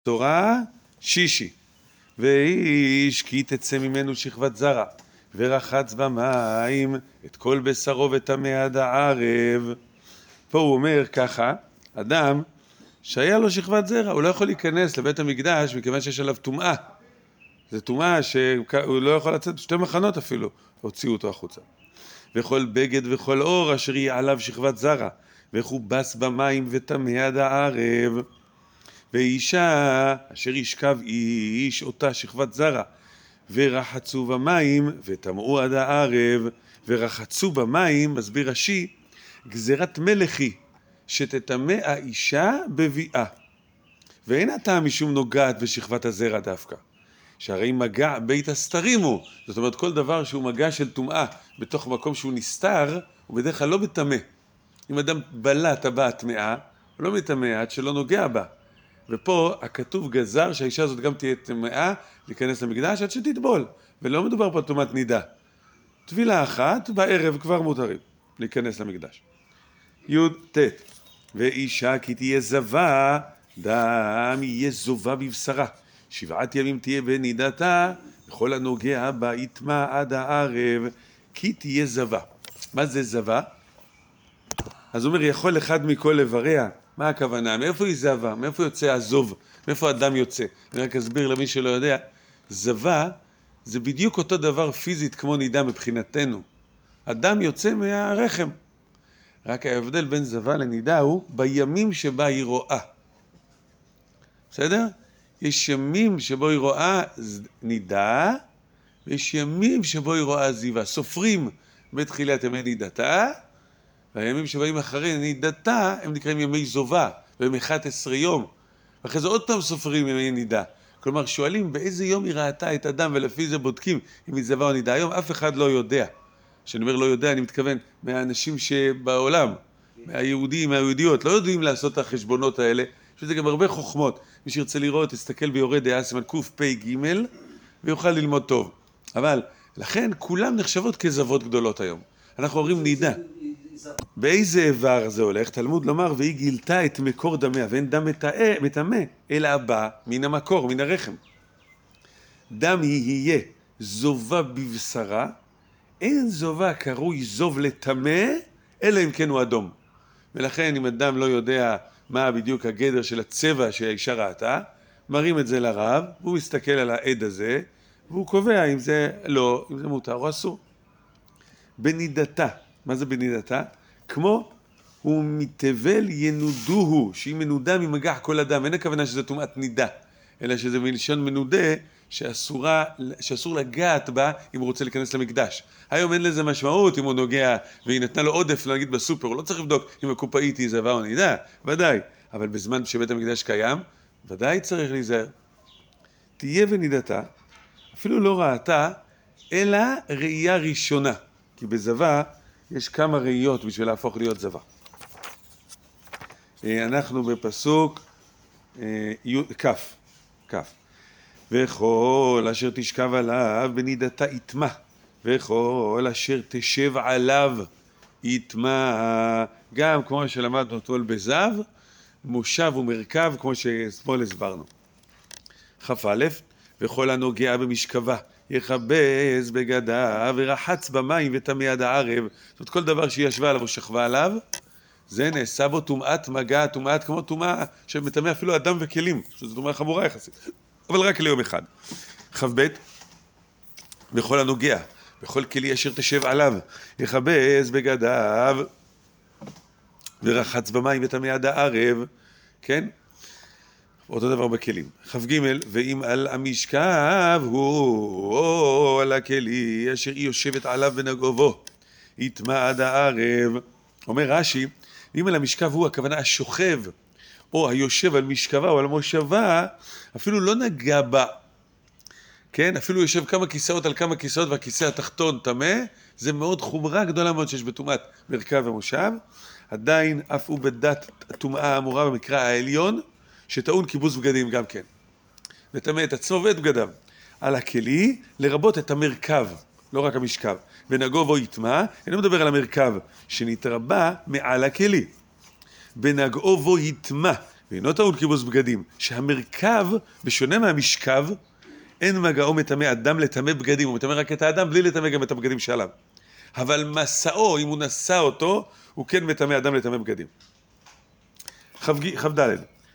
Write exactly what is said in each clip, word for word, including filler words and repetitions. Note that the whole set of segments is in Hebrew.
תורה שישי, ואיש כי תצא ממנו שכבת זרע, ורחץ במים את כל בשרו וטמא עד הערב. פה הוא אומר ככה, אדם שהיה לו שכבת זרע, הוא לא יכול להיכנס לבית המקדש מכיוון שיש עליו טומאה. זו טומאה שהוא לא יכול לצאת, שתי מחנות אפילו, הוציאו אותו החוצה. וכל בגד וכל אור אשר יהיה עליו שכבת זרע, וכובס במים וטמא עד הערב. ואישה אשר ישכב איש אותה שכבת זרע, ורחצו במים וטמאו עד הערב. ורחצו במים, מסביר רש"י, גזירת מלכי שתטמא האישה בביאה, ואין הטעם משום נוגעת בשכבת הזרע דווקא, שהרי מגע בית הסתרים הוא, זאת אומרת כל דבר שהוא מגע של טומאה בתוך מקום שהוא נסתר, הוא בדרך כלל לא מטמא. אם אדם בלע טבעת טמאה, הוא לא מטמא עד שלא נוגע בה. ופה הכתוב גזר שהאישה הזאת גם תהיה טמאה להיכנס למקדש עד שתטבול, ולא מדובר פה טומאת נידה. טבילה אחת בערב כבר מותרים להיכנס למקדש. י' ת' ואישה כי תהיה זבה, דם יהיה זובה בבשרה, שבעת ימים תהיה בנידתה, וכל הנוגע בה יטמא עד הערב. כי תהיה זבה. מה זה זבה? אז הוא אומר, יכול אחד מכל איבריה. מה הכוונה? מאיפה היא זבה? מאיפה יוצא הזוב? מאיפה הדם יוצא? אני רק אסביר למי שלא יודע. זבה זה בדיוק אותו דבר פיזית כמו נידה מבחינתנו. הדם יוצא מהרחם. רק ההבדל בין זבה לנידה הוא בימים שבה היא רואה. בסדר? יש ימים שבו היא רואה נידה, ויש ימים שבו היא רואה זיווה. סופרים בתחילת ימי נידתה, והימים שבאים אחרי נידתה הם נקראים ימי זובה, והם אחד עשר יום. ואחרי זה עוד פעם סופרים ימי נידה. כלומר, שואלים באיזה יום היא ראתה את הדם, ולפי זה בודקים אם היא זבה או נידה. היום אף אחד לא יודע. כשאני אומר לא יודע, אני מתכוון מהאנשים שבעולם, מהיהודים, מהיהודיות, לא יודעים לעשות את החשבונות האלה. יש לזה גם הרבה חוכמות. מי שירצה לראות, תסתכל ביורה דעה סימן קפ"ג, ויוכל ללמוד טוב. אבל לכן כולם נחשבות כזוות גדולות היום. אנחנו אומרים נידה. באיזה איבר זה הולך? תלמוד לומר, והיא גילתה את מקור דמיה, ואין דם מטמא, אלא הבא מן המקור, מן הרחם. דם יהיה זובה בבשרה, אין זובה קרוי זוב לטמא, אלא אם כן הוא אדום. ולכן אם אדם לא יודע מה בדיוק הגדר של הצבע שהאישה ראתה, מרים את זה לרב, והוא מסתכל על העד הזה, והוא קובע אם זה לא, אם זה מותר או אסור. בנידתה, מה זה בנידתה? כמו הוא מתבל ינודוהו, שהיא מנודה ממגח כל אדם. אין הכוונה שזה טומאת נידה, אלא שזה מלשון מנודה שאסורה, שאסור לגעת בה אם הוא רוצה להיכנס למקדש. היום אין לזה משמעות אם הוא נוגע והיא נתנה לו עודף, נגיד בסופר, הוא לא צריך לבדוק אם הקופאית היא זבה או נידה, ודאי. אבל בזמן שבית המקדש קיים, ודאי צריך להיזהר. תהיה בנידתה, אפילו לא ראתה, אלא ראייה ראשונה. כי בזבה יש כמה ראיות בשביל להפוך להיות זבה. אנחנו בפסוק כף, כף. וכל אשר תשכב עליו בנידתה יטמא, וכל אשר תשב עליו יטמא. גם כמו שלמדנו אתמול בזב, מושב ומרכב, כמו ששמאל הסברנו. כ"א, וכל הנוגע במשכבה יכבס בגדיו ורחץ במים וטמא עד הערב. זאת אומרת, כל דבר שהיא ישבה עליו או שכבה עליו, זה נעשה בו טומאת מגע, טומאת כמו טומאה שמטמא אפילו אדם וכלים, שזו טומאה חמורה יחסית, אבל רק ליום אחד. כ"ב, וכל הנוגע בכל כלי אשר תשב עליו יכבס בגדיו ורחץ במים וטמא עד הערב. כן? אותו דבר בכלים. כ"ג, ואם על המשכב הוא או על הכלי אשר היא יושבת עליו בנגעו בו יטמא עד הערב. אומר רש"י, ואם על המשכב הוא, הכוונה השוכב או היושב על משכבה או על מושבה, אפילו לא נגע בה, כן? אפילו יושב כמה כיסאות על כמה כיסאות והכיסא התחתון טמא, זה מאוד חומרה גדולה מאוד שיש בטומאת מרכב ומושב. עדיין אף הוא בדת הטומאה האמורה במקרא העליון, שטעון כיבוס בגדים גם כן. וטמא את עצמו ואת בגדיו. על הכלי, לרבות את המרכב, לא רק המשכב. ונגעו בו יטמא, אינו מדבר על המרכב, שנתרבה מעל הכלי. בנגעו בו יטמא, ואינו טעון כיבוס בגדים, שהמרכב, בשונה מהמשכב, אין מגעו מטמא אדם לטמא בגדים, הוא מטמא רק את האדם בלי לטמא גם את הבגדים שעליו. אבל מסעו, אם הוא נשא אותו, הוא כן מטמא אדם לטמא בגדים. כ"ד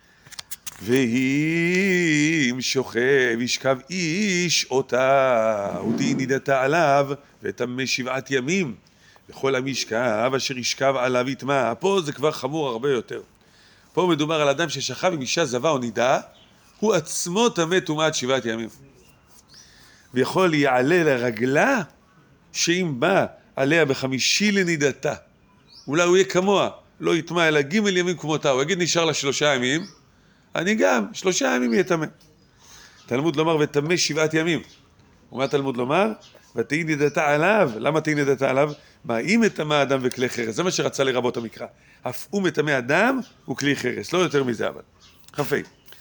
ואם שוכב ישכב איש אותה ותהי נידתה עליו וטמא שבעת ימים וכל המשכב אשר ישכב עליו יטמא. פה זה כבר חמור הרבה יותר. פה מדובר על אדם ששכב עם אישה זבה או נידה, הוא עצמו טמא טומאת שבעת ימים, ויכול יעלה לרגלה שאם בא עליה בחמישי לנידתה אולי הוא יהיה כמוה, לא יטמא אלא ג' ימים כמותה, הוא יגיד נשאר לה שלושה ימים, אני גם שלושה ימים יהיה טמא. תלמוד לומר וטמא שבעת ימים. ומה תלמוד לומר? ותהי נידתה עליו. למה תהי נידתה עליו? מה אם מטמא אדם וכלי חרס, זה מה שרצה לרבות המקרא, אף הוא מטמא אדם וכלי חרס, לא יותר מזה. אבל כ"ה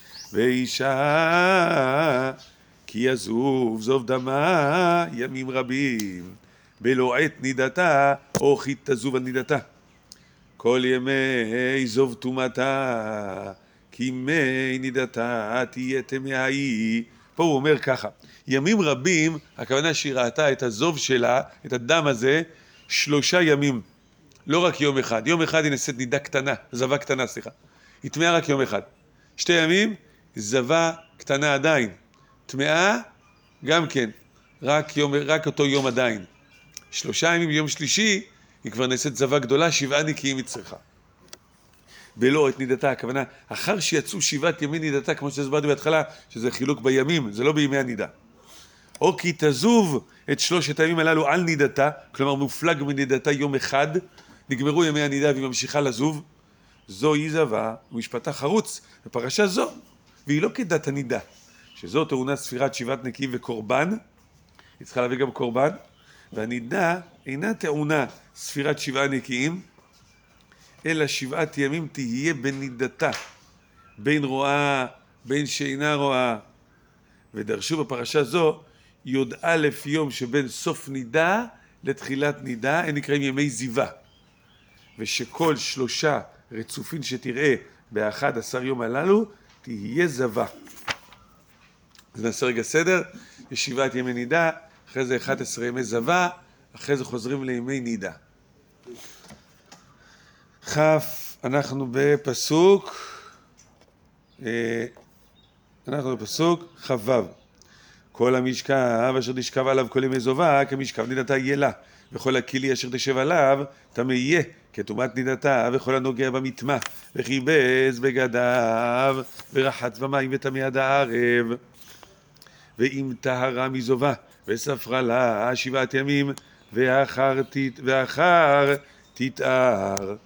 ואישה כי יזוב זוב דמה ימים רבים בלא עת נידתה או כי תזוב על נידתה כל ימי זוב טומאתה כי מי נידתה תהיה טמאה היא. פה הוא אומר ככה, ימים רבים, הכוונה שהיא ראתה את הזוב שלה, את הדם הזה, שלושה ימים, לא רק יום אחד. יום אחד היא נעשית נידה קטנה, זבה קטנה, סליחה. היא טמאה רק יום אחד. שתי ימים, זבה קטנה עדיין. טמאה, גם כן, רק, יום, רק אותו יום עדיין. שלושה ימים, יום שלישי, היא כבר נעשית זבה גדולה, שבעה נקיים היא צריכה. בלא את נידתה, הכוונה, אחר שיצאו שבעת ימי נידתה, כמו שהסברתי בהתחלה, שזה חילוק בימים, זה לא בימי הנידה. או כי תזוב את שלושת הימים הללו על נידתה, כלומר מופלג מנידתה יום אחד, נגמרו ימי הנידה והיא ממשיכה לזוב, זוהי זבה ומשפטה חרוץ בפרשה זו, והיא לא כדת הנידה, שזו טעונה ספירת שבעת נקיים וקורבן, היא צריכה להביא גם קורבן, והנידה אינה טעונה ספירת שבעה נקיים, אלא שבעת ימים תהיה בנידתה, בין רואה, בין שאינה רואה. ודרשו בפרשה זו, י"א יום שבין סוף נידה לתחילת נידה, הם נקראים ימי זיווה. ושכל שלושה רצופים שתראה באחד עשר יום הללו, תהיה זבה. אז נעשה רגע סדר, יש שבעת ימי נידה, אחרי זה אחד עשר ימי זבה, אחרי זה חוזרים לימי נידה. כף, אנחנו בפסוק, אנחנו בפסוק חו"ב. כל המשכב אשר תשכב עליו כל ימי זובה, כמשכב נידתה יהיה לה, וכל הכלי אשר תשב עליו, טמא יהיה, כטומאת נידתה, וכל הנוגע במטמא, וכיבס בגדיו, ורחץ במים וטמא עד הערב. ואם טהרה מזובה, וספרה לה שבעת ימים, ואחר, ואחר תתאר.